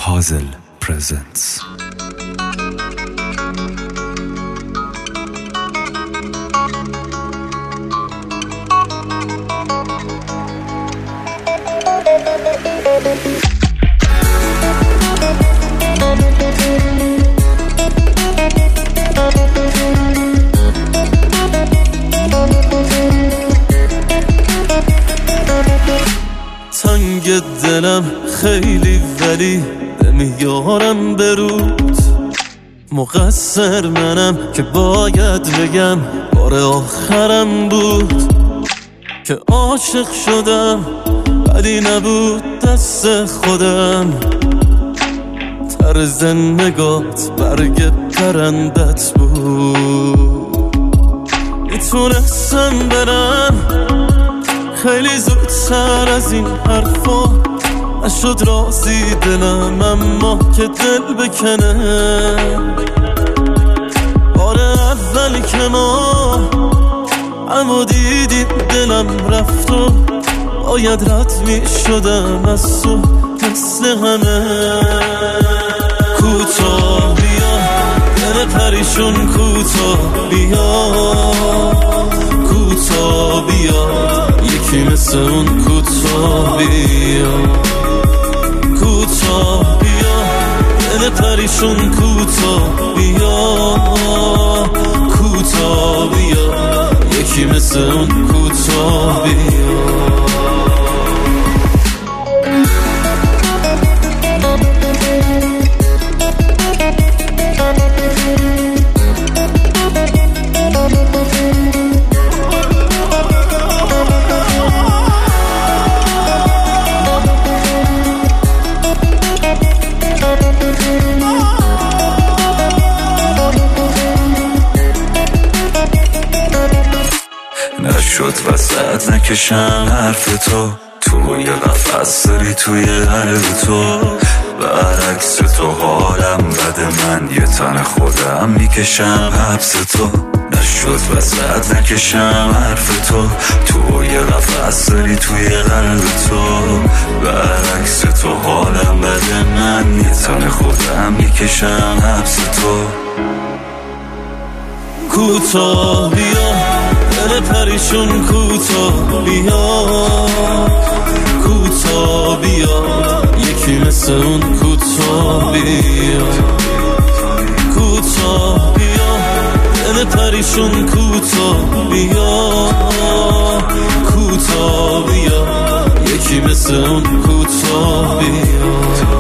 Hazel presents. تنگ دلم خیلی ولی نمیارم برود، مقصر منم که باید بگم بار آخرم بود که عاشق شدم ولی نبود دست خودم. طرز نگات برگ پرندت بود، میتونستم برم خیلی زودتر از این حرفا. نشد راضی دلم اما که دل بکنه. بار اولی که ما اما دیدیم دلم رفت و باید رد می شدم از تو مثل همه. کوتاه بیا دل پریشون، کوتاه بیا، کوتاه بیا یکی مثل اون، کوتاه بیا، کوتاه بیا دل پریشون، کوتاه بیا، کوتاه بیا یکی مثل اون، کوتاه بیا. نشد وسط نکشم حرف تو، توی قفص داری توی قلب تو. برعکس تو حالم بده، من یه تن خودم میکشم حبس تو. نشد وسط نکشم حرف تو، توی قفص داری توی قلب تو. برعکس تو حالم بده، من یه تن خودم میکشم حبس تو. کوتاه بیا دل پریشون، کوتاه بیا، کوتاه بیا یکی مثل اون، کوتاه بیا، کوتاه بیا دل پریشون، کوتاه بیا، کوتاه بیا یکی مثل اون، کوتاه بیا.